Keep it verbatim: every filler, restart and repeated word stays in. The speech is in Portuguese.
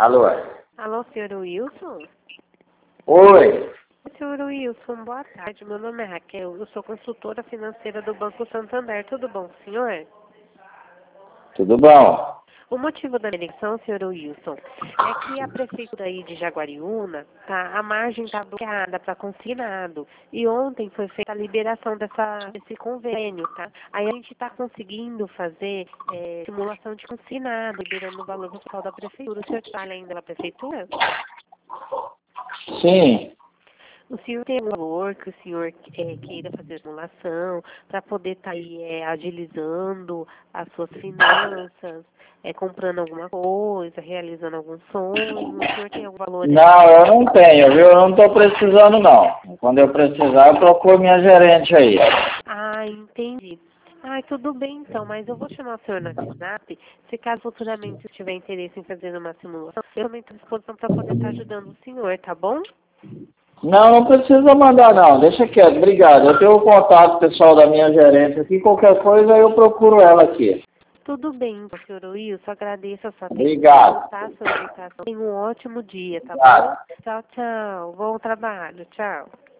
Alô? Alô, senhor Wilson? Oi. Senhor Wilson, boa tarde. Meu nome é Raquel. Eu sou consultora financeira do Banco Santander. Tudo bom, senhor? Tudo bom? O motivo da minha ligação, senhor Wilson, é que a prefeitura aí de Jaguariúna, tá, a margem está bloqueada para consignado. E ontem foi feita a liberação dessa, desse convênio, tá? Aí a gente está conseguindo fazer é, simulação de consignado, liberando o valor total da prefeitura. O senhor trabalha ainda na prefeitura? Sim. O senhor tem um valor que o senhor é, queira fazer simulação para poder estar aí é, agilizando as suas finanças, é, comprando alguma coisa, realizando algum sonho? O senhor tem algum valor aí? Não, eu não tenho, viu? Eu não estou precisando, não. Quando eu precisar, eu procuro minha gerente aí. Ah, entendi. Ah, tudo bem então, mas eu vou chamar o senhor no WhatsApp. Se caso futuramente tiver interesse em fazer uma simulação, eu também estou à disposição para poder estar ajudando o senhor, tá bom? Não, não precisa mandar, não. Deixa quieto. Obrigado. Eu tenho o contato pessoal da minha gerente aqui. Qualquer coisa, eu procuro ela aqui. Tudo bem, então, senhor Wilson. Agradeço a sua Obrigado. atenção, tá? A sua orientação. Tenha um ótimo dia, tá bom? Obrigado. Tchau, tchau. Bom trabalho. Tchau.